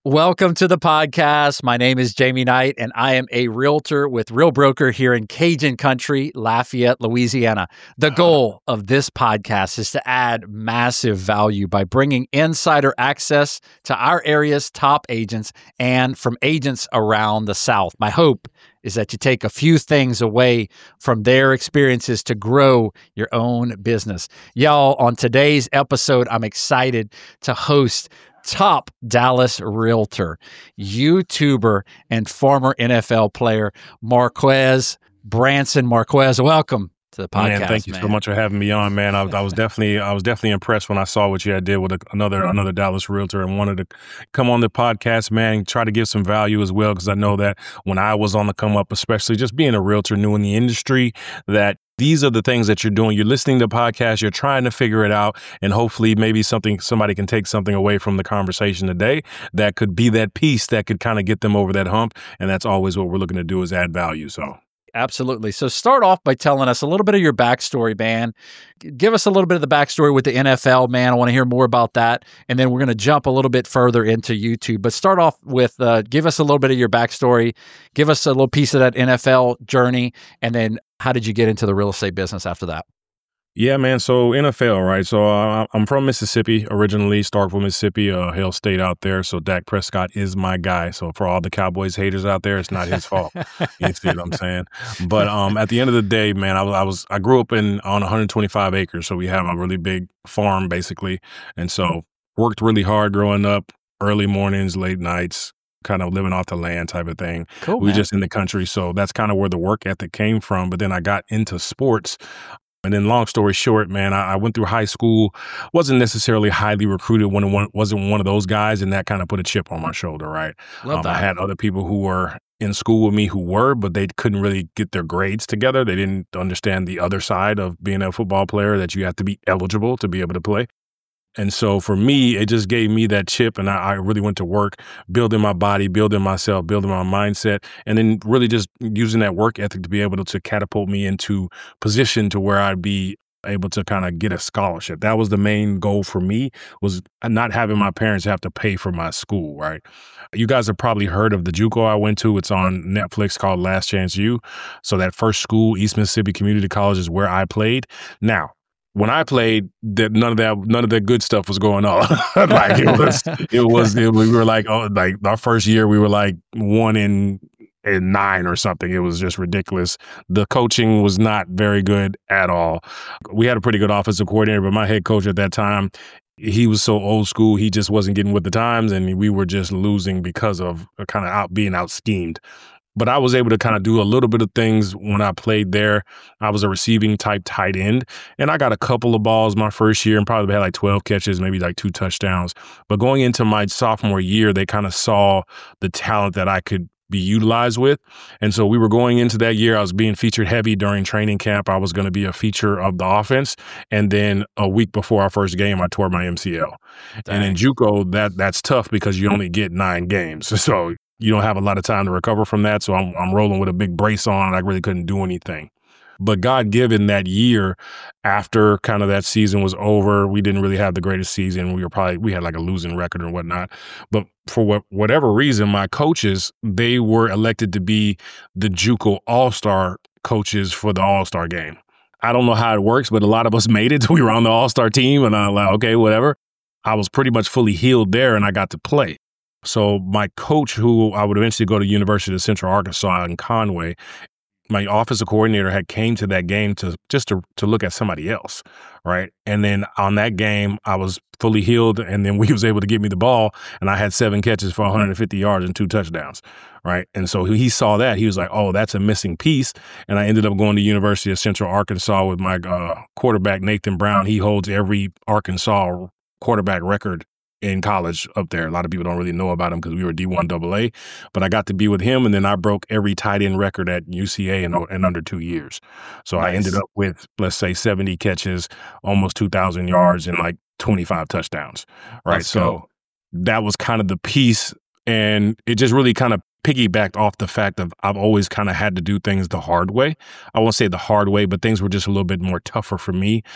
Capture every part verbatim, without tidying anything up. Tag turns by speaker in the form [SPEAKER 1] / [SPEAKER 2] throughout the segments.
[SPEAKER 1] Welcome to the podcast. My name is Jamie Knight, and I am a realtor with Real Broker here in Cajun Country, Lafayette, Louisiana. The goal of this podcast is to add massive value by bringing insider access to our area's top agents and from agents around the South. My hope is that you take a few things away from their experiences to grow your own business. Y'all, on today's episode, I'm excited to host top Dallas realtor, YouTuber, and former N F L player, Marquez Branson. Marquez, welcome to the podcast.
[SPEAKER 2] Man, thank you
[SPEAKER 1] man.
[SPEAKER 2] so much for having me on, man. I, I was definitely, I was definitely impressed when I saw what you had did with a, another, another Dallas realtor, and wanted to come on the podcast, man. Try to give some value as well, because I know that when I was on the come up, especially just being a realtor new in the industry, that these are the things that you're doing. You're listening to podcasts, you're trying to figure it out, and hopefully maybe something somebody can take something away from the conversation today that could be that piece that could kind of get them over that hump. And that's always what we're looking to do, is add value. So
[SPEAKER 1] absolutely. So start off by telling us a little bit of your backstory, man. Give us a little bit of the backstory with the N F L, man. I want to hear more about that. And then we're going to jump a little bit further into YouTube. But start off with, uh, give us a little bit of your backstory. Give us a little piece of that N F L journey. And then how did you get into the real estate business after that?
[SPEAKER 2] Yeah, man. So N F L, right? So uh, I'm from Mississippi originally, Starkville, Mississippi, uh, Hail State out there. So Dak Prescott is my guy. So for all the Cowboys haters out there, it's not his fault. You see what I'm saying? But um, at the end of the day, man, I was I was I grew up in on one hundred twenty-five acres, so we have a really big farm basically, and so worked really hard growing up, early mornings, late nights, kind of living off the land type of thing.
[SPEAKER 1] Cool,
[SPEAKER 2] we were
[SPEAKER 1] man.
[SPEAKER 2] just in the country, so that's kind of where the work ethic came from. But then I got into sports. And then long story short, man, I, I went through high school, wasn't necessarily highly recruited, when one, wasn't one of those guys, and that kind of put a chip on my shoulder, right?
[SPEAKER 1] Love
[SPEAKER 2] Um,
[SPEAKER 1] that.
[SPEAKER 2] I had other people who were in school with me who were, but they couldn't really get their grades together. They didn't understand the other side of being a football player, that you have to be eligible to be able to play. And so for me, it just gave me that chip, and I, I really went to work building my body, building myself, building my mindset, and then really just using that work ethic to be able to, to catapult me into position to where I'd be able to kind of get a scholarship. That was the main goal for me, was not having my parents have to pay for my school, right? You guys have probably heard of the JUCO I went to. It's on Netflix, called Last Chance U. So that first school, East Mississippi Community College, is where I played. Now, when I played, that none of that none of that good stuff was going on. Like it was, it was, it, we were like, oh, like our first year, we were like one in, in nine or something. It was just ridiculous. The coaching was not very good at all. We had a pretty good offensive coordinator, but my head coach at that time, he was so old school, he just wasn't getting with the times, and we were just losing because of kind of out being out schemed. But I was able to kind of do a little bit of things when I played there. I was a receiving type tight end, and I got a couple of balls my first year and probably had like twelve catches, maybe like two touchdowns. But going into my sophomore year, they kind of saw the talent that I could be utilized with. And so we were going into that year, I was being featured heavy during training camp. I was going to be a feature of the offense. And then a week before our first game, I tore my M C L.
[SPEAKER 1] Dang.
[SPEAKER 2] And in JUCO, that that's tough because you only get nine games. So you don't have a lot of time to recover from that. So I'm I'm rolling with a big brace on, and I really couldn't do anything. But God given that year, after kind of that season was over, we didn't really have the greatest season. We were probably, we had like a losing record and whatnot. But for what, whatever reason, my coaches, they were elected to be the JUCO All-Star coaches for the All-Star game. I don't know how it works, but a lot of us made it. We were on the All-Star team, and I'm like, okay, whatever. I was pretty much fully healed there, and I got to play. So my coach, who I would eventually go to University of Central Arkansas in Conway, my offensive coordinator had came to that game to just to, to look at somebody else, right? And then on that game, I was fully healed, and then we was able to get me the ball, and I had seven catches for one hundred fifty yards and two touchdowns, right? And so he saw that. He was like, oh, that's a missing piece. And I ended up going to University of Central Arkansas with my uh, quarterback, Nathan Brown. He holds every Arkansas quarterback record in college up there. A lot of people don't really know about him because we were D one double A, but I got to be with him, and then I broke every tight end record at U C A in, in under two years. So
[SPEAKER 1] Nice.
[SPEAKER 2] I ended up with, let's say, seventy catches, almost two thousand yards, and like twenty-five touchdowns, right?
[SPEAKER 1] Let's
[SPEAKER 2] so
[SPEAKER 1] go.
[SPEAKER 2] that was kind of the piece, and it just really kind of piggybacked off the fact of I've always kind of had to do things the hard way. I won't say the hard way, but things were just a little bit more tougher for me.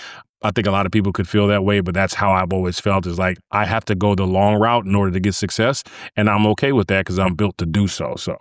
[SPEAKER 2] I think a lot of people could feel that way, but that's how I've always felt is like, I have to go the long route in order to get success. And I'm okay with that because I'm built to do so. So.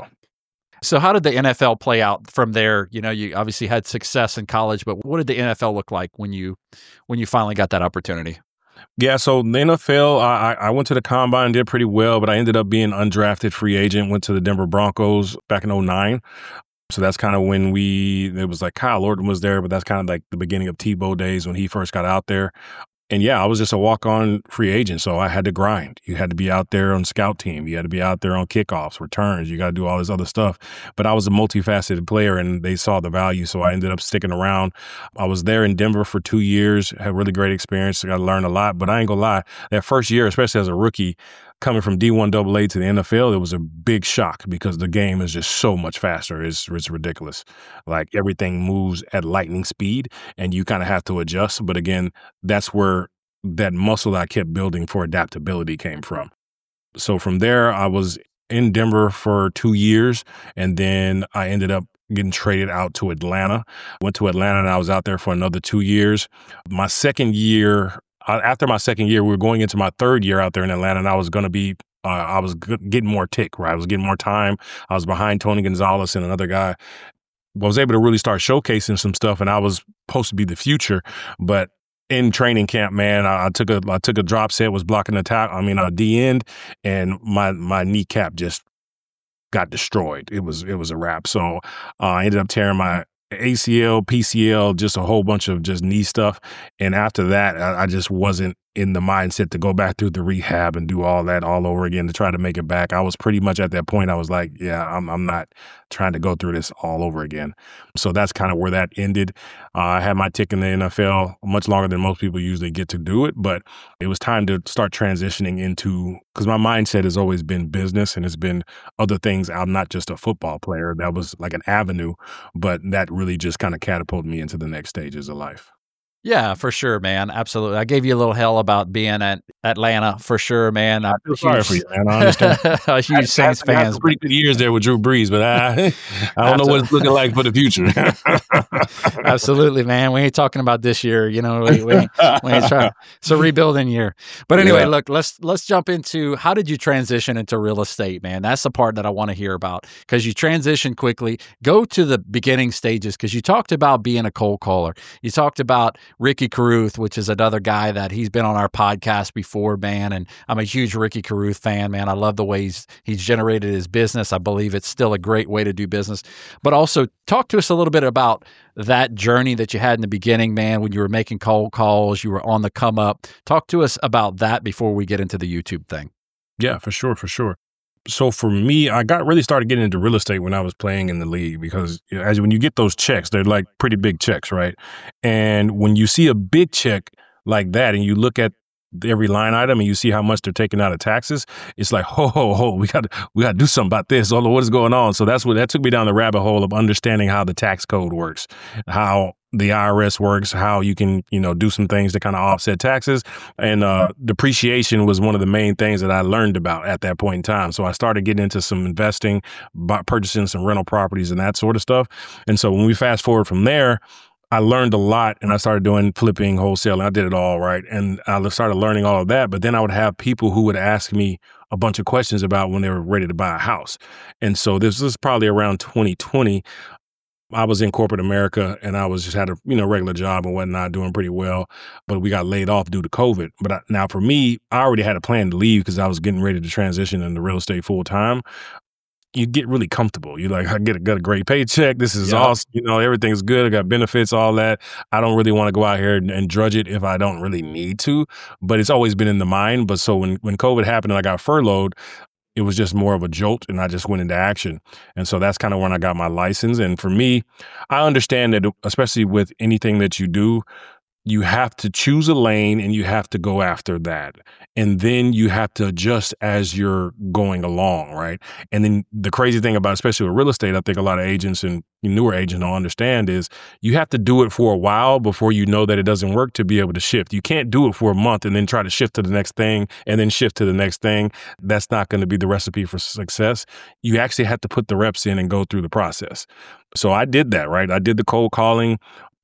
[SPEAKER 1] So how did the N F L play out from there? You know, you obviously had success in college, but what did the N F L look like when you when you finally got that opportunity?
[SPEAKER 2] Yeah, so the N F L, I, I went to the combine, did pretty well, but I ended up being undrafted free agent, went to the Denver Broncos back in oh nine. So that's kind of when we, it was like Kyle Orton was there, but that's kind of like the beginning of Tebow days when he first got out there. And yeah, I was just a walk-on free agent, so I had to grind. You had to be out there on scout team. You had to be out there on kickoffs, returns. You got to do all this other stuff. But I was a multifaceted player, and they saw the value, so I ended up sticking around. I was there in Denver for two years, had a really great experience. I got to learn a lot, but I ain't gonna lie, that first year, especially as a rookie, coming from D one double A to the N F L, it was a big shock because the game is just so much faster. It's, it's ridiculous. Like everything moves at lightning speed and you kind of have to adjust. But again, that's where that muscle that I kept building for adaptability came from. So from there, I was in Denver for two years and then I ended up getting traded out to Atlanta. Went to Atlanta and I was out there for another two years. My second year, After my second year, we were going into my third year out there in Atlanta, and I was going to be, uh, I was g- getting more tick, right? I was getting more time. I was behind Tony Gonzalez and another guy. I was able to really start showcasing some stuff, and I was supposed to be the future. But in training camp, man, I, I took a I took a drop set, was blocking the top, I mean, a D end, and my my kneecap just got destroyed. It was it was a wrap. So uh, I ended up tearing my A C L, P C L, just a whole bunch of just knee stuff. And after that, I, I just wasn't in the mindset to go back through the rehab and do all that all over again to try to make it back. I was pretty much at that point, I was like, yeah, I'm, I'm not trying to go through this all over again. So that's kind of where that ended. Uh, I had my tick in the N F L much longer than most people usually get to do it, but it was time to start transitioning into, because my mindset has always been business and it's been other things. I'm not just a football player. That was like an avenue, but that really just kind of catapulted me into the next stages of life.
[SPEAKER 1] Yeah, for sure, man. Absolutely. I gave you a little hell about being at Atlanta for sure, man.
[SPEAKER 2] I feel sorry for you, man. I understand.
[SPEAKER 1] A huge Saints
[SPEAKER 2] I, I, I
[SPEAKER 1] fans.
[SPEAKER 2] had pretty good years there with Drew Brees, but I, I don't know what it's looking like for the future.
[SPEAKER 1] Absolutely, man. We ain't talking about this year. You know, we, we, ain't, we ain't trying. It's a rebuilding year. But anyway, yeah. Look, let's let's jump into how did you transition into real estate, man? That's the part that I want to hear about because you transitioned quickly. Go to the beginning stages because you talked about being a cold caller. You talked about Ricky Carruth, which is another guy that he's been on our podcast before, man. And I'm a huge Ricky Carruth fan, man. I love the way he's, he's generated his business. I believe it's still a great way to do business. But also talk to us a little bit about that journey that you had in the beginning, man, when you were making cold calls, you were on the come up. Talk to us about that before we get into the YouTube thing.
[SPEAKER 2] Yeah, for sure, for sure. So for me, I got really started getting into real estate when I was playing in the league because you know, as when you get those checks, they're like pretty big checks, right? And when you see a big check like that and you look at every line item and you see how much they're taking out of taxes, it's like, ho, ho, ho, we got to we got to do something about this. All what is going on? So that's what that took me down the rabbit hole of understanding how the tax code works, how the I R S works, how you can, you know, do some things to kind of offset taxes. And uh, depreciation was one of the main things that I learned about at that point in time. So I started getting into some investing, purchasing some rental properties and that sort of stuff. And so when we fast forward from there, I learned a lot and I started doing flipping, wholesaling. I did it all, right? And I started learning all of that. But then I would have people who would ask me a bunch of questions about when they were ready to buy a house. And so this was probably around twenty twenty. I was in corporate America and I was just had a, you know, regular job and whatnot, doing pretty well, but we got laid off due to COVID. But I, now for me, I already had a plan to leave because I was getting ready to transition into real estate full time. You get really comfortable. You're like, I get a, got a great paycheck. This is yeah. awesome. You know, everything's good. I got benefits, all that. I don't really want to go out here and, and drudge it if I don't really need to, but it's always been in the mind. But so when, when COVID happened and I got furloughed, it was just more of a jolt and I just went into action. And so that's kind of when I got my license. And for me, I understand that especially with anything that you do, you have to choose a lane and you have to go after that. And then you have to adjust as you're going along, right? And then the crazy thing about, especially with real estate, I think a lot of agents and newer agents don't understand is you have to do it for a while before you know that it doesn't work to be able to shift. You can't do it for a month and then try to shift to the next thing and then shift to the next thing. That's not going to be the recipe for success. You actually have to put the reps in and go through the process. So I did that, right? I did the cold calling.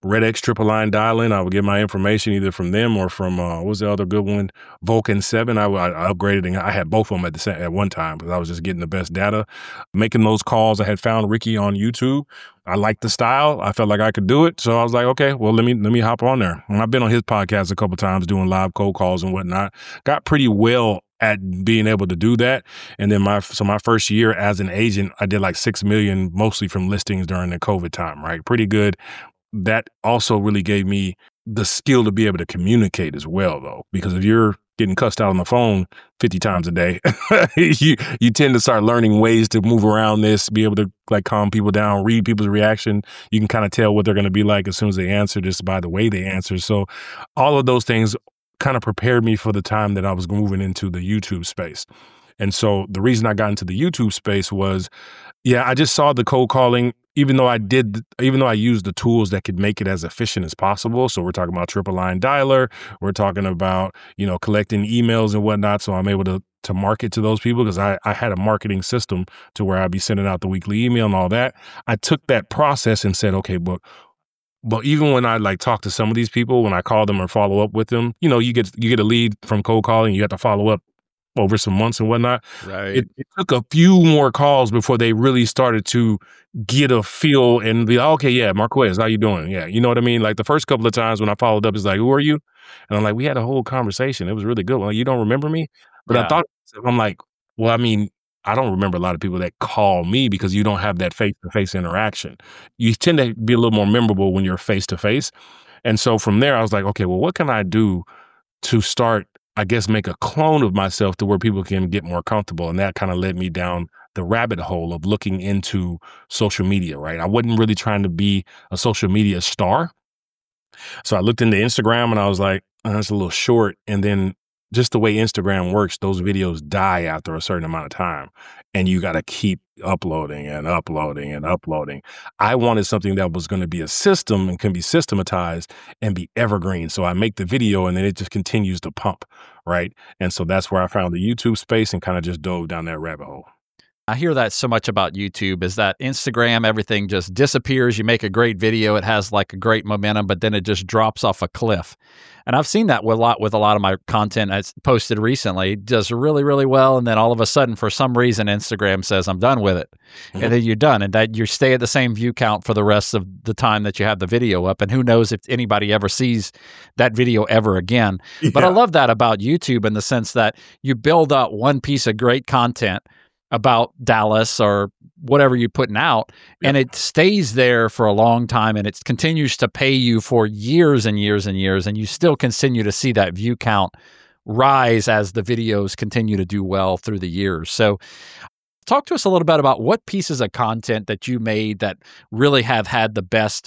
[SPEAKER 2] Red X triple line dialing. I would get my information either from them or from, uh, what was the other good one? Vulcan seven. I, I upgraded and I had both of them at the same, at one time because I was just getting the best data. Making those calls, I had found Ricky on YouTube. I liked the style. I felt like I could do it. So I was like, okay, well, let me let me hop on there. And I've been on his podcast a couple of times doing live cold calls and whatnot. Got pretty well at being able to do that. And then my so my first year as an agent, I did like six million mostly from listings during the COVID time, right? Pretty good. That also really gave me the skill to be able to communicate as well, though, because if you're getting cussed out on the phone fifty times a day, you you tend to start learning ways to move around this, be able to like calm people down, read people's reaction. You can kind of tell what they're going to be like as soon as they answer just by the way they answer. So all of those things kind of prepared me for the time that I was moving into the YouTube space. And so the reason I got into the YouTube space was, yeah, I just saw the cold calling, even though I did, even though I used the tools that could make it as efficient as possible. So we're talking about triple line dialer. We're talking about, you know, collecting emails and whatnot. So I'm able to to market to those people because I, I had a marketing system to where I'd be sending out the weekly email and all that. I took that process and said, okay, but But even when I like talk to some of these people, when I call them or follow up with them, you know, you get you get a lead from cold calling, you have to follow up over some months and whatnot.
[SPEAKER 1] Right.
[SPEAKER 2] It, it took a few more calls before they really started to get a feel and be like, okay, yeah, Marquez, how you doing? Yeah, you know what I mean? Like the first couple of times when I followed up, it's like, who are you? And I'm like, we had a whole conversation. It was really good. Well, you don't remember me? But
[SPEAKER 1] Yeah.
[SPEAKER 2] I thought, I'm like, well, I mean, I don't remember a lot of people that call me because you don't have that face-to-face interaction. You tend to be a little more memorable when you're face-to-face. And so from there, I was like, okay, well, what can I do to start, I guess, make a clone of myself to where people can get more comfortable? And that kind of led me down the rabbit hole of looking into social media, right? I wasn't really trying to be a social media star. So I looked into Instagram and I was like, oh, that's a little short. And then just the way Instagram works, those videos die after a certain amount of time and you got to keep uploading and uploading and uploading. I wanted something that was going to be a system and can be systematized and be evergreen. So I make the video and then it just continues to pump, right? And so that's where I found the YouTube space and kind of just dove down that rabbit hole.
[SPEAKER 1] I hear that so much about YouTube is that Instagram, everything just disappears. You make a great video, it has like a great momentum, but then it just drops off a cliff. And I've seen that with a lot with a lot of my content I posted recently. It does really, really well. And then all of a sudden, for some reason, Instagram says, I'm done with it. Mm-hmm. And then you're done. And that you stay at the same view count for the rest of the time that you have the video up. And who knows if anybody ever sees that video ever again. Yeah. But I love that about YouTube in the sense that you build up one piece of great content about Dallas or whatever you're putting out, yeah. and it stays there for a long time, and it continues to pay you for years and years and years, and you still continue to see that view count rise as the videos continue to do well through the years. So talk to us a little bit about what pieces of content that you made that really have had the best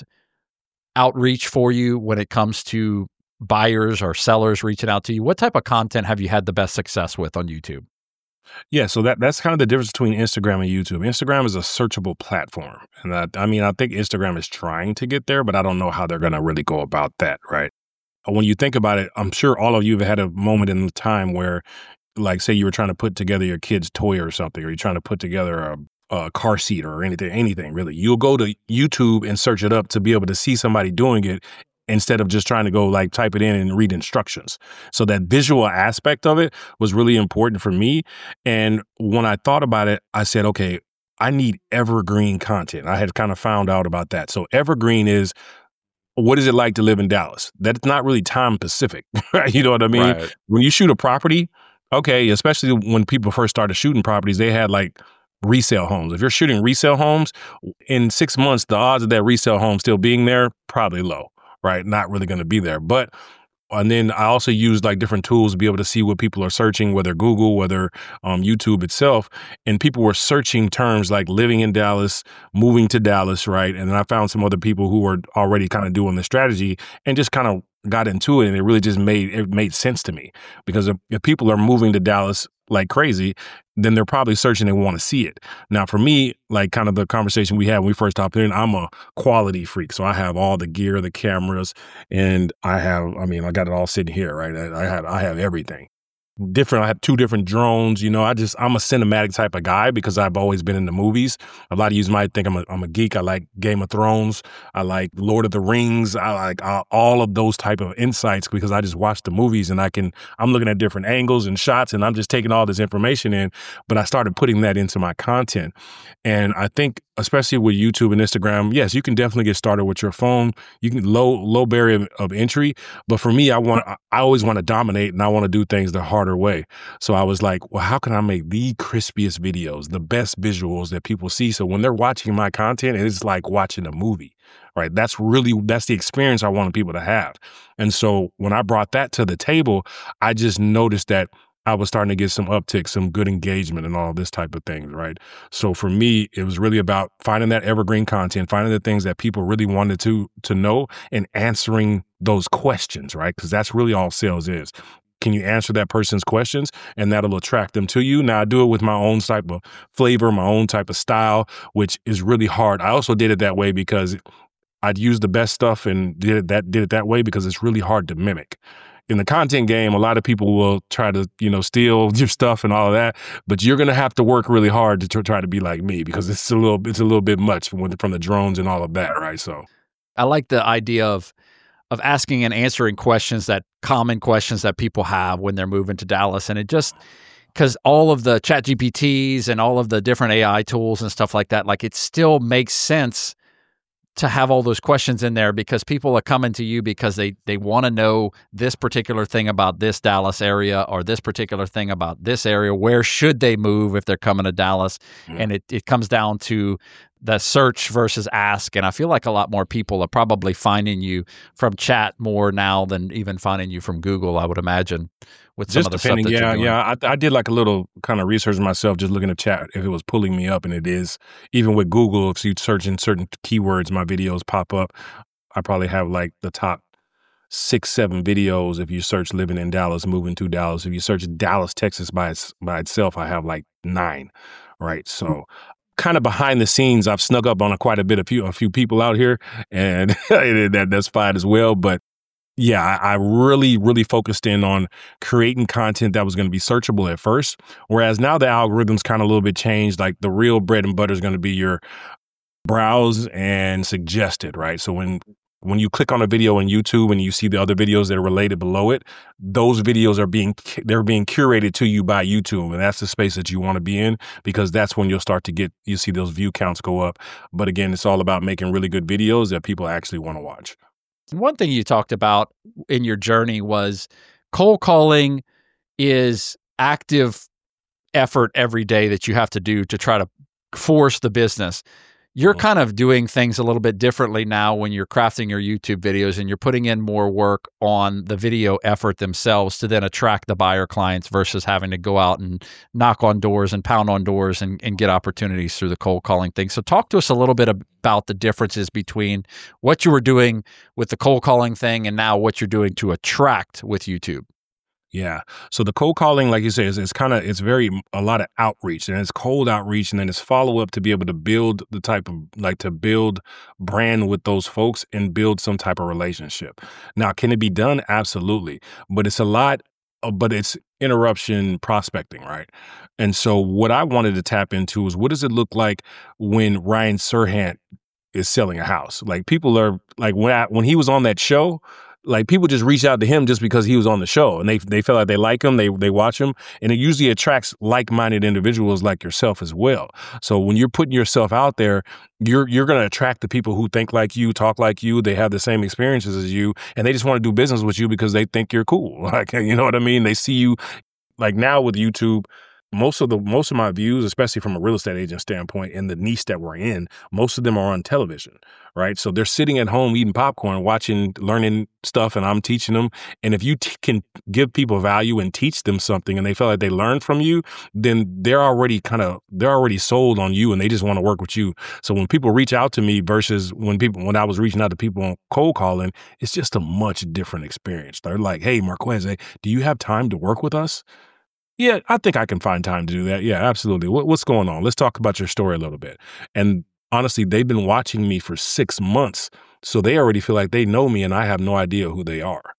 [SPEAKER 1] outreach for you when it comes to buyers or sellers reaching out to you. What type of content have you had the best success with on YouTube?
[SPEAKER 2] Yeah, so that that's kind of the difference between Instagram and YouTube. Instagram is a searchable platform. And I, I mean, I think Instagram is trying to get there, but I don't know how they're going to really go about that, right? When you think about it, I'm sure all of you have had a moment in time where, like, say you were trying to put together your kid's toy or something, or you're trying to put together a, a car seat or anything, anything really. You'll go to YouTube and search it up to be able to see somebody doing it, instead of just trying to go like type it in and read instructions. So that visual aspect of it was really important for me. And when I thought about it, I said, okay, I need evergreen content. I had kind of found out about that. So evergreen is, what is it like to live in Dallas? That's not really time specific. You know what I mean? Right. When you shoot a property, okay, especially when people first started shooting properties, they had like resale homes. If you're shooting resale homes, in six months, the odds of that resale home still being there, probably low. Right? Not really going to be there. But, and then I also use like different tools to be able to see what people are searching, whether Google, whether um, YouTube itself. And people were searching terms like living in Dallas, moving to Dallas, right? And then I found some other people who were already kind of doing the strategy and just kind of got into it. And it really just made, it made sense to me because if, if people are moving to Dallas like crazy, then they're probably searching and want to see it. Now, for me, like kind of the conversation we had when we first hopped in, I'm a quality freak. So I have all the gear, the cameras, and I have, I mean, I got it all sitting here, right? I, I have, I have everything. different. I have two different drones. You know, I just, I'm a cinematic type of guy because I've always been in the movies. A lot of you might think I'm a, I'm a geek. I like Game of Thrones. I like Lord of the Rings. I like uh, all of those type of insights because I just watch the movies and I can, I'm looking at different angles and shots and I'm just taking all this information in. But I started putting that into my content. And I think, especially with YouTube and Instagram, yes, you can definitely get started with your phone. You can low, low barrier of entry. But for me, I want, I always want to dominate and I want to do things the harder way. So I was like, well, how can I make the crispiest videos, the best visuals that people see? So when they're watching my content, it's like watching a movie, right? That's really, that's the experience I wanted people to have. And so when I brought that to the table, I just noticed that I was starting to get some uptick, some good engagement and all this type of things, right? So for me, it was really about finding that evergreen content, finding the things that people really wanted to to know and answering those questions, right? Because that's really all sales is. Can you answer that person's questions? And that'll attract them to you. Now, I do it with my own type of flavor, my own type of style, which is really hard. I also did it that way because I'd use the best stuff and did it that did it that way because it's really hard to mimic. In the content game, a lot of people will try to, you know, steal your stuff and all of that, but you're going to have to work really hard to try to be like me because it's a little, it's a little bit much from, from the drones and all of that, right? So,
[SPEAKER 1] I like the idea of of asking and answering questions, that common questions that people have when they're moving to Dallas, and it just because all of the Chat G P Ts and all of the different A I tools and stuff like that, like it still makes sense to have all those questions in there because people are coming to you because they they want to know this particular thing about this Dallas area or this particular thing about this area. Where should they move if they're coming to Dallas? Mm-hmm. And it, it comes down to the search versus ask. And I feel like a lot more people are probably finding you from chat more now than even finding you from Google, I would imagine. With some
[SPEAKER 2] just
[SPEAKER 1] of the
[SPEAKER 2] depending,
[SPEAKER 1] stuff that
[SPEAKER 2] yeah,
[SPEAKER 1] you're doing.
[SPEAKER 2] yeah. I, I did like a little kind of research myself, just looking at chat if it was pulling me up, and it is. Even with Google, if you search in certain keywords, my videos pop up. I probably have like the top six, seven videos if you search living in Dallas, moving to Dallas. If you search Dallas, Texas by its, by itself, I have like nine, right? So. Mm-hmm. Kind of behind the scenes, I've snuck up on a, quite a bit of few a few people out here, and that that's fine as well. But yeah, I, I really, really focused in on creating content that was going to be searchable at first. Whereas now the algorithm's kind of a little bit changed. Like the real bread and butter is going to be your browse and suggested, right? So when when you click on a video on YouTube and you see the other videos that are related below it, those videos are being they're being curated to you by YouTube, and that's the space that you want to be in because that's when you'll start to get you see those view counts go up. But again, it's all about making really good videos that people actually want to watch.
[SPEAKER 1] One thing you talked about in your journey was cold calling is active effort every day that you have to do to try to force the business. You're kind of doing things a little bit differently now when you're crafting your YouTube videos and you're putting in more work on the video effort themselves to then attract the buyer clients versus having to go out and knock on doors and pound on doors and, and get opportunities through the cold calling thing. So talk to us a little bit about the differences between what you were doing with the cold calling thing and now what you're doing to attract with YouTube.
[SPEAKER 2] Yeah. So the cold calling, like you say, is, is kind of, it's very, a lot of outreach, and it's cold outreach, and then it's follow up to be able to build the type of, like to build brand with those folks and build some type of relationship. Now, can it be done? Absolutely. But it's a lot, of, but it's interruption prospecting, right? And so what I wanted to tap into is what does it look like when Ryan Serhant is selling a house? Like people are like, when I, when he was on that show, like people just reach out to him just because he was on the show and they they feel like they like him, they they watch him, and it usually attracts like-minded individuals like yourself as well. So when you're putting yourself out there, you're you're going to attract the people who think like you, talk like you, they have the same experiences as you, and they just want to do business with you because they think you're cool. Like, you know what I mean? They see you, like now with YouTube, most of the most of my views, especially from a real estate agent standpoint, in the niche that we're in, most of them are on television, right? So they're sitting at home eating popcorn, watching, learning stuff, and I'm teaching them. And if you t- can give people value and teach them something, and they feel like they learned from you, then they're already kind of they're already sold on you, and they just want to work with you. So when people reach out to me versus when people when I was reaching out to people on cold calling, it's just a much different experience. They're like, "Hey, Marquez, hey, do you have time to work with us?" Yeah, I think I can find time to do that. Yeah, absolutely. What, what's going on? Let's talk about your story a little bit. And honestly, they've been watching me for six months. So they already feel like they know me and I have no idea who they are.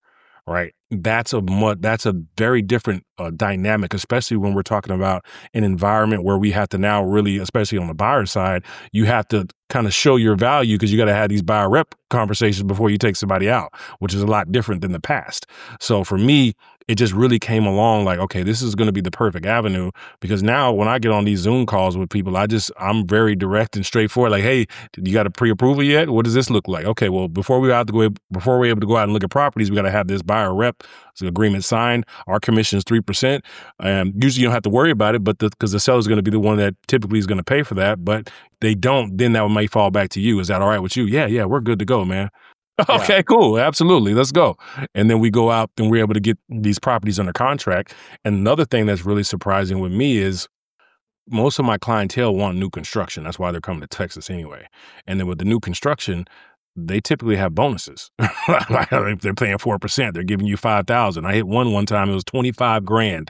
[SPEAKER 2] right? That's a mu- that's a very different uh, dynamic, especially when we're talking about an environment where we have to now really, especially on the buyer side, you have to kind of show your value because you got to have these buyer rep conversations before you take somebody out, which is a lot different than the past. So for me, it just really came along like, okay, this is going to be the perfect avenue because now when I get on these Zoom calls with people, I just, I'm very direct and straightforward. Like, hey, you got a pre-approval yet? What does this look like? Okay, well, before we have to go, before we're able to go out and look at properties, we got to have this buyer rep agreement signed. Our commission is three percent. Um, usually you don't have to worry about it, but because the, the seller is going to be the one that typically is going to pay for that. But they don't, then that may fall back to you. Is that all right with you? Yeah, yeah, we're good to go, man. Okay, yeah. Cool. Absolutely. Let's go. And then we go out and we're able to get these properties under contract. And another thing that's really surprising with me is most of my clientele want new construction. That's why they're coming to Texas anyway. And then with the new construction, they typically have bonuses. If they're paying four percent, they're giving you five thousand. I hit one one time, it was twenty-five grand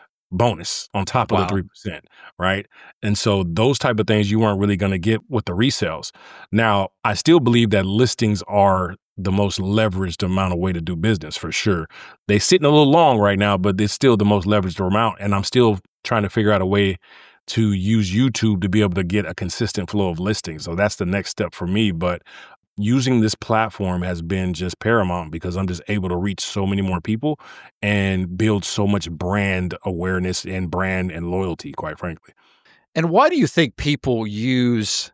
[SPEAKER 2] bonus on top of wow. the three percent, right? And so those type of things you weren't really going to get with the resales. Now, I still believe that listings are the most leveraged amount of way to do business for sure. They sitting a little long right now, but it's still the most leveraged amount. And I'm still trying to figure out a way to use YouTube to be able to get a consistent flow of listings. So that's the next step for me. But using this platform has been just paramount because I'm just able to reach so many more people and build so much brand awareness and brand and loyalty, quite frankly.
[SPEAKER 1] And why do you think people use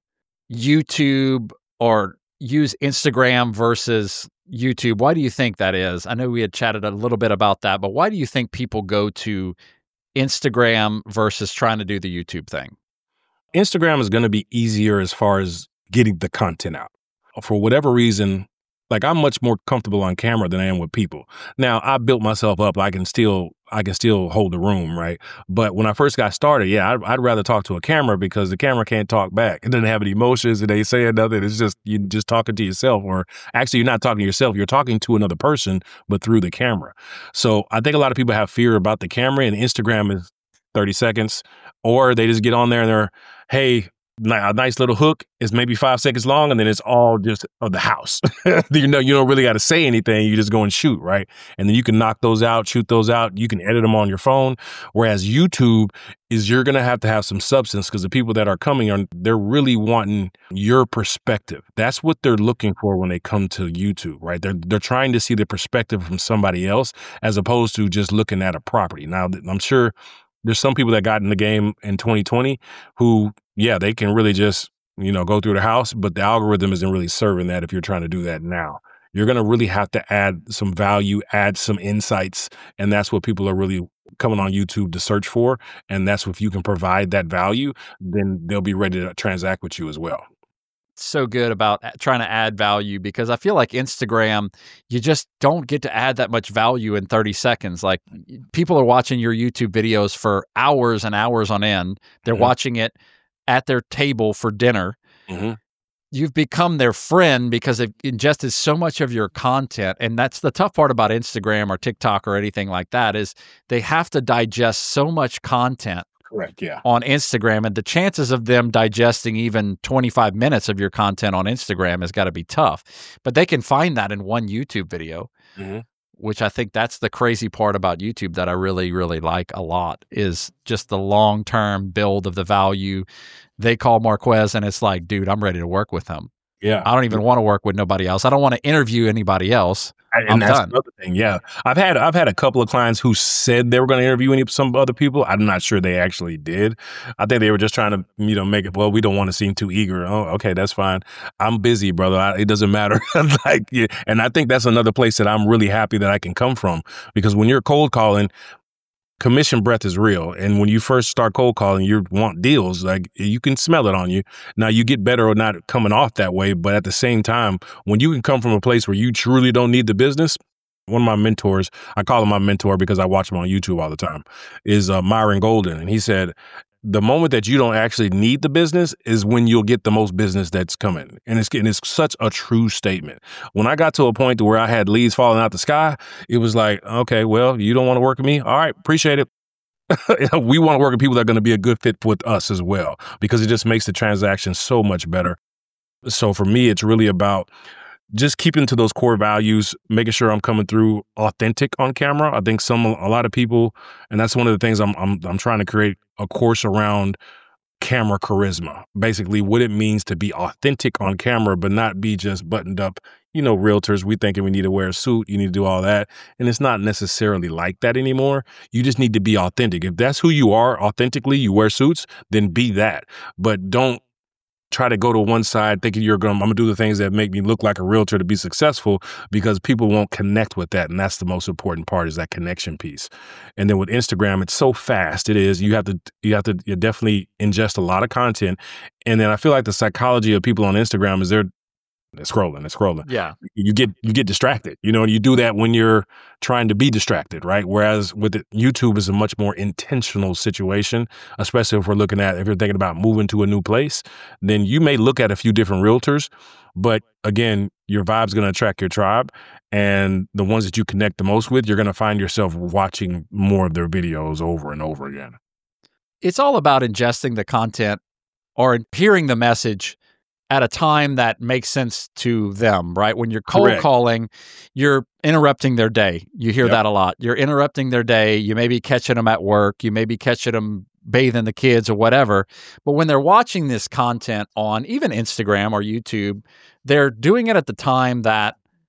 [SPEAKER 1] YouTube or use Instagram versus YouTube? Why do you think that is? I know we had chatted a little bit about that, but why do you think people go to Instagram versus trying to do the YouTube thing?
[SPEAKER 2] Instagram is going to be easier as far as getting the content out. For whatever reason, like I'm much more comfortable on camera than I am with people. Now, I built myself up. I can still, I can still hold the room, right? But when I first got started, yeah, I'd, I'd rather talk to a camera because the camera can't talk back. It doesn't have any emotions. It ain't saying nothing. It's just you just talking to yourself, or actually, you're not talking to yourself. You're talking to another person, but through the camera. So I think a lot of people have fear about the camera, and Instagram is thirty seconds, or they just get on there and they're, hey. A nice little hook is maybe five seconds long, and then it's all just of the house. you know, you don't really got to say anything. You just go and shoot, right? And then you can knock those out, shoot those out. You can edit them on your phone. Whereas YouTube is you're going to have to have some substance because the people that are coming are they're really wanting your perspective. That's what they're looking for when they come to YouTube, right? They're they're trying to see the perspective from somebody else as opposed to just looking at a property. Now, I'm sure there's some people that got in the game in twenty twenty who, yeah, they can really just, you know, go through the house, but the algorithm isn't really serving that if you're trying to do that now. You're going to really have to add some value, add some insights, and that's what people are really coming on YouTube to search for. And that's if you can provide that value, then they'll be ready to transact with you as well.
[SPEAKER 1] So good about trying to add value because I feel like Instagram, you just don't get to add that much value in thirty seconds. Like people are watching your YouTube videos for hours and hours on end. They're mm-hmm. watching it at their table for dinner. Mm-hmm. You've become their friend because they've ingested so much of your content. And that's the tough part about Instagram or TikTok or anything like that is they have to digest so much content.
[SPEAKER 2] Correct, yeah.
[SPEAKER 1] On Instagram, and the chances of them digesting even twenty-five minutes of your content on Instagram has got to be tough. But they can find that in one YouTube video, mm-hmm. which I think that's the crazy part about YouTube that I really, really like a lot is just the long-term build of the value. They call Marquez, and it's like, dude, I'm ready to work with him.
[SPEAKER 2] Yeah.
[SPEAKER 1] I don't even want to work with nobody else. I don't want to interview anybody else.
[SPEAKER 2] And
[SPEAKER 1] I'm
[SPEAKER 2] that's
[SPEAKER 1] done.
[SPEAKER 2] another thing. Yeah. I've had I've had a couple of clients who said they were going to interview any some other people. I'm not sure they actually did. I think they were just trying to, you know, make it, well, we don't want to seem too eager. Oh, okay, that's fine. I'm busy, brother. I, it doesn't matter. like, yeah. And I think that's another place that I'm really happy that I can come from because when you're cold calling, commission breath is real. And when you first start cold calling, you want deals, like you can smell it on you. Now you get better or not coming off that way. But at the same time, when you can come from a place where you truly don't need the business, one of my mentors, I call him my mentor because I watch him on YouTube all the time, is uh, Myron Golden. And he said, the moment that you don't actually need the business is when you'll get the most business that's coming. And it's, and it's such a true statement. When I got to a point to where I had leads falling out the sky, it was like, okay, well, you don't want to work with me? All right, appreciate it. We want to work with people that are going to be a good fit with us as well, because it just makes the transaction so much better. So for me, it's really about just keeping to those core values, making sure I'm coming through authentic on camera. I think some a lot of people, and that's one of the things I'm I'm I'm trying to create a course around camera charisma. Basically, what it means to be authentic on camera, but not be just buttoned up. You know, realtors, we thinking we need to wear a suit, you need to do all that. And it's not necessarily like that anymore. You just need to be authentic. If that's who you are authentically, you wear suits, then be that. But don't try to go to one side thinking you're going, I'm going to do the things that make me look like a realtor to be successful, because people won't connect with that. And that's the most important part, is that connection piece. And then with Instagram, it's so fast. It is, you have to, you have to you definitely ingest a lot of content. And then I feel like the psychology of people on Instagram is they're, they're scrolling, they're scrolling.
[SPEAKER 1] Yeah.
[SPEAKER 2] You get, you get distracted, you know, and you do that when you're trying to be distracted, right? Whereas with it, YouTube is a much more intentional situation, especially if we're looking at, if you're thinking about moving to a new place, then you may look at a few different realtors, but again, your vibe's going to attract your tribe, and the ones that you connect the most with, you're going to find yourself watching more of their videos over and over again.
[SPEAKER 1] It's all about ingesting the content or hearing the message at a time that makes sense to them, right? When you're cold
[SPEAKER 2] Correct.
[SPEAKER 1] calling, you're interrupting their day. You hear
[SPEAKER 2] Yep.
[SPEAKER 1] that a lot. You're interrupting their day. You may be catching them at work. You may be catching them bathing the kids or whatever. But when they're watching this content on even Instagram or YouTube, they're doing it at the time that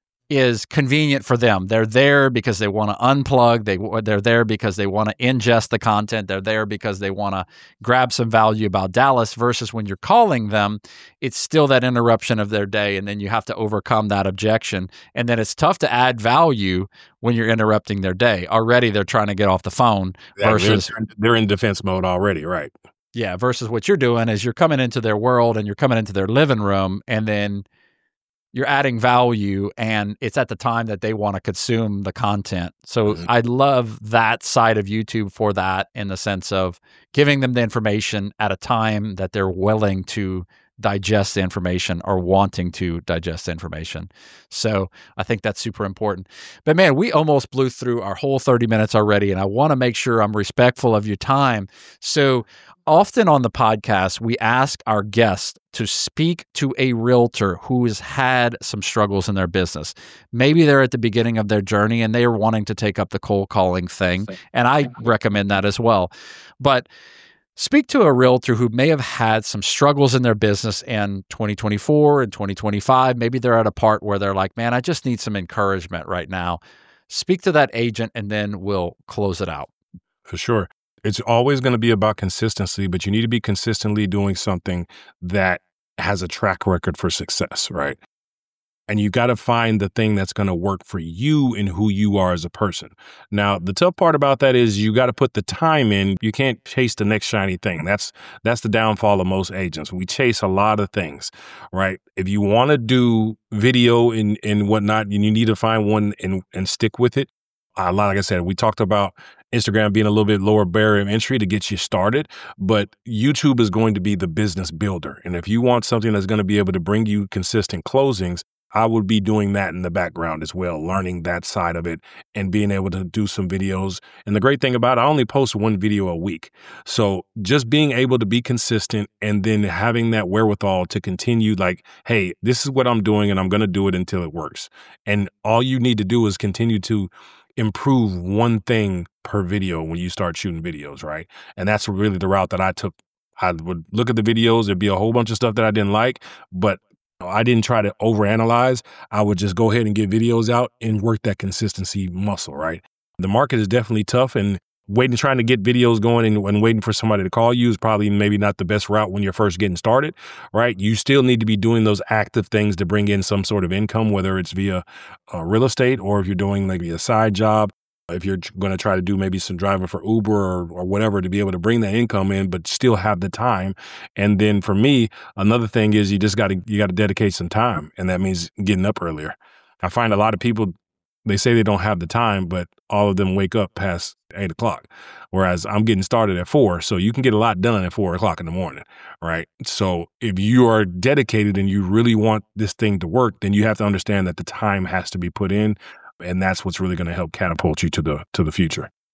[SPEAKER 1] is convenient for them. They're there because they want to unplug. They, they're there because they want to ingest the content. They're there because they want to grab some value about Dallas, versus when you're calling them, it's still that interruption of their day. And then you have to overcome that objection. And then it's tough to add value when you're interrupting their day. Already they're trying to get off the phone
[SPEAKER 2] Yeah,
[SPEAKER 1] versus...
[SPEAKER 2] they're, they're in defense mode already, right?
[SPEAKER 1] Yeah, versus what you're doing is you're coming into their world and you're coming into their living room, and then you're adding value, and it's at the time that they want to consume the content. So
[SPEAKER 2] Mhm.
[SPEAKER 1] I love that side of YouTube for that, in the sense of giving them the information at a time that they're willing to digest the information or wanting to digest the information. So I think that's super important. But man, we almost blew through our whole thirty minutes already, and I want to make sure I'm respectful of your time. So often on the podcast, we ask our guests to speak to a realtor who has had some struggles in their business. Maybe they're at the beginning of their journey and they are wanting to take up the cold calling thing. And I recommend that as well. But speak to a realtor who may have had some struggles in their business in twenty twenty-four and twenty twenty-five. Maybe they're at a part where they're like, man, I just need some encouragement right now. Speak to that agent, and then we'll close it out.
[SPEAKER 2] For sure. It's always going to be about consistency, but you need to be consistently doing something that has a track record for success, right? And you got to find the thing that's going to work for you and who you are as a person. Now, the tough part about that is you got to put the time in. You can't chase the next shiny thing. That's that's the downfall of most agents. We chase a lot of things, right? If you want to do video and, and whatnot, you need to find one and, and stick with it. Uh, like I said, we talked about Instagram being a little bit lower barrier of entry to get you started, but YouTube is going to be the business builder. And if you want something that's going to be able to bring you consistent closings, I would be doing that in the background as well, learning that side of it and being able to do some videos. And the great thing about it, I only post one video a week. So just being able to be consistent and then having that wherewithal to continue, like, hey, this is what I'm doing and I'm going to do it until it works. And all you need to do is continue to improve one thing per video when you start shooting videos, right? And that's really the route that I took. I would look at the videos, there'd be a whole bunch of stuff that I didn't like, but I didn't try to overanalyze. I would just go ahead and get videos out and work that consistency muscle, right? The market is definitely tough, and waiting, trying to get videos going and, and waiting for somebody to call you is probably maybe not the best route when you're first getting started, right? You still need to be doing those active things to bring in some sort of income, whether it's via uh, real estate or if you're doing maybe a side job. If you're going to try to do maybe some driving for Uber or, or whatever to be able to bring that income in, but still have the time. And then for me, another thing is you just got to, you got to dedicate some time. And that means getting up earlier. I find a lot of people, they say they don't have the time, but all of them wake up past eight o'clock. Whereas I'm getting started at four. So you can get a lot done at four o'clock in the morning, right? So if you are dedicated and you really want this thing to work, then you have to understand that the time has to be put in. And that's what's really going to help catapult you to the to the future.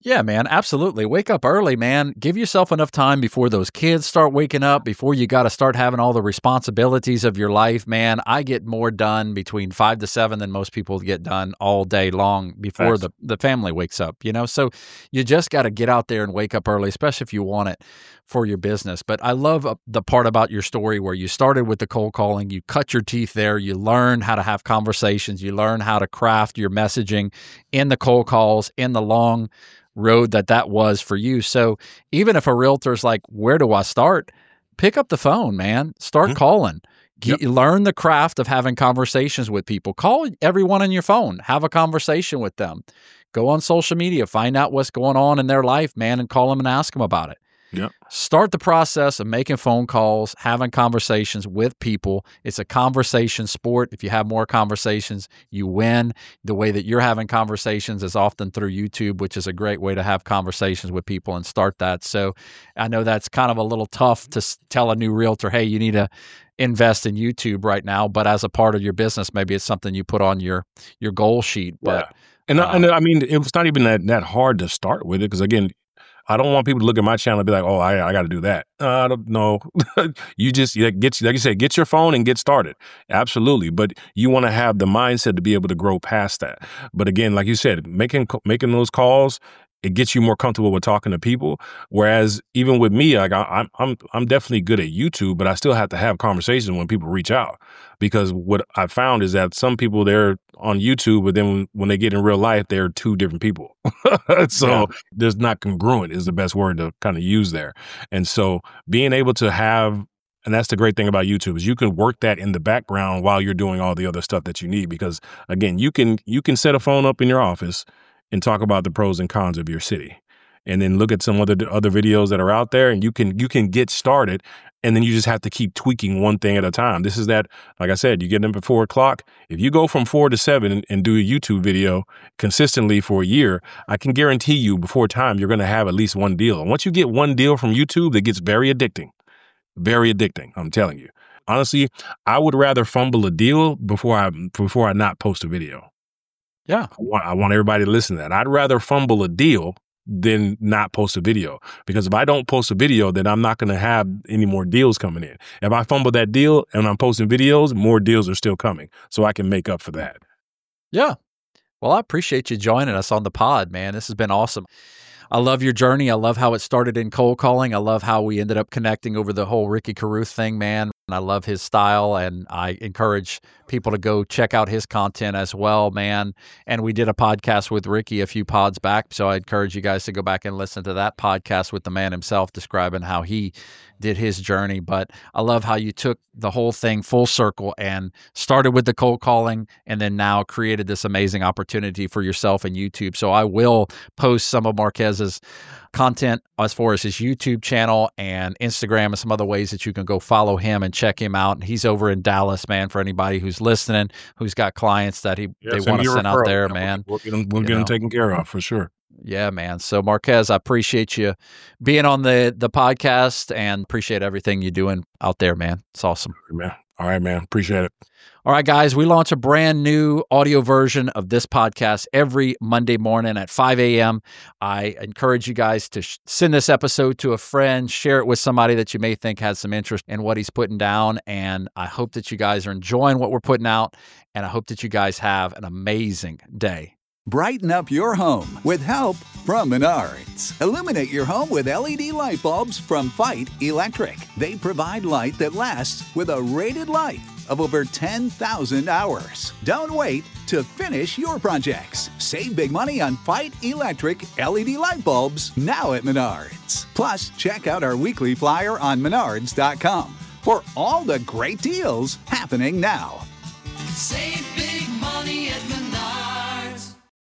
[SPEAKER 1] Yeah, man, absolutely. Wake up early, man. Give yourself enough time before those kids start waking up, before you got to start having all the responsibilities of your life, man. I get more done between five to seven than most people get done all day long before the, the family wakes up, you know? So you just got to get out there and wake up early, especially if you want it for your business. But I love uh, the part about your story where you started with the cold calling, you cut your teeth there, you learned how to have conversations, you learn how to craft your messaging in the cold calls, in the long road that that was for you. So even if a realtor's like, where do I start? Pick up the phone, man. Start mm-hmm. calling. Get, yep. Learn the craft of having conversations with people. Call everyone on your phone. Have a conversation with them. Go on social media. Find out what's going on in their life, man, and call them and ask them about it.
[SPEAKER 2] Yep.
[SPEAKER 1] Start the process of making phone calls, having conversations with people. It's a conversation sport. If you have more conversations, you win. The way that you're having conversations is often through YouTube, which is a great way to have conversations with people and start that. So I know that's kind of a little tough to tell a new realtor, hey, you need to invest in YouTube right now, but as a part of your business, maybe it's something you put on your your goal sheet. But
[SPEAKER 2] yeah. and, um, and I mean, it was not even that, that hard to start with it because, again, I don't want people to look at my channel and be like, oh, I, I got to do that. Uh, I don't know. You just you get, like you said, get your phone and get started. Absolutely. But you want to have the mindset to be able to grow past that. But again, like you said, making making those calls, it gets you more comfortable with talking to people. Whereas even with me, like I, I'm I'm I'm definitely good at YouTube, but I still have to have conversations when people reach out. Because what I found is that some people, they're on YouTube, but then when, when they get in real life, they're two different people. So yeah. There's not congruent is the best word to kind of use there. And so being able to have, and that's the great thing about YouTube, is you can work that in the background while you're doing all the other stuff that you need. Because again, you can you can set a phone up in your office and talk about the pros and cons of your city. And then look at some other other videos that are out there, and you can you can get started, and then you just have to keep tweaking one thing at a time. This is that, like I said, you get them at four o'clock. If you go from four to seven and, and do a YouTube video consistently for a year, I can guarantee you before time you're going to have at least one deal. And once you get one deal from YouTube, it gets very addicting, very addicting. I'm telling you. Honestly, I would rather fumble a deal before I before I not post a video.
[SPEAKER 1] Yeah,
[SPEAKER 2] I want, I want everybody to listen to that. I'd rather fumble a deal than not post a video. Because if I don't post a video, then I'm not going to have any more deals coming in. If I fumble that deal and I'm posting videos, more deals are still coming. So I can make up for that.
[SPEAKER 1] Yeah. Well, I appreciate you joining us on the pod, man. This has been awesome. I love your journey. I love how it started in cold calling. I love how we ended up connecting over the whole Ricky Carruth thing, man. And I love his style, and I encourage people to go check out his content as well, man. And we did a podcast with Ricky a few pods back, so I encourage you guys to go back and listen to that podcast with the man himself describing how he did his journey. But I love how you took the whole thing full circle and started with the cold calling and then now created this amazing opportunity for yourself and YouTube. So I will post some of Marquez's content as far as his YouTube channel and Instagram and some other ways that you can go follow him and check him out. He's over in Dallas, man, for anybody who's listening, who's got clients that he yeah, they want to send out there, man.
[SPEAKER 2] We'll get them, we'll get them taken care of for sure.
[SPEAKER 1] Yeah, man. So Marquez, I appreciate you being on the, the podcast and appreciate everything you're doing out there, man. It's awesome.
[SPEAKER 2] All right, man. All right, man. Appreciate it.
[SPEAKER 1] All right, guys, we launch a brand new audio version of this podcast every Monday morning at five a.m. I encourage you guys to sh- send this episode to a friend, share it with somebody that you may think has some interest in what he's putting down. And I hope that you guys are enjoying what we're putting out. And I hope that you guys have an amazing day.
[SPEAKER 3] Brighten up your home with help from Menards. Illuminate your home with L E D light bulbs from Fight Electric. They provide light that lasts with a rated life of over ten thousand hours. Don't wait to finish your projects. Save big money on Fight Electric L E D light bulbs now at Menards. Plus, check out our weekly flyer on menards dot com for all the great deals happening now.
[SPEAKER 4] Save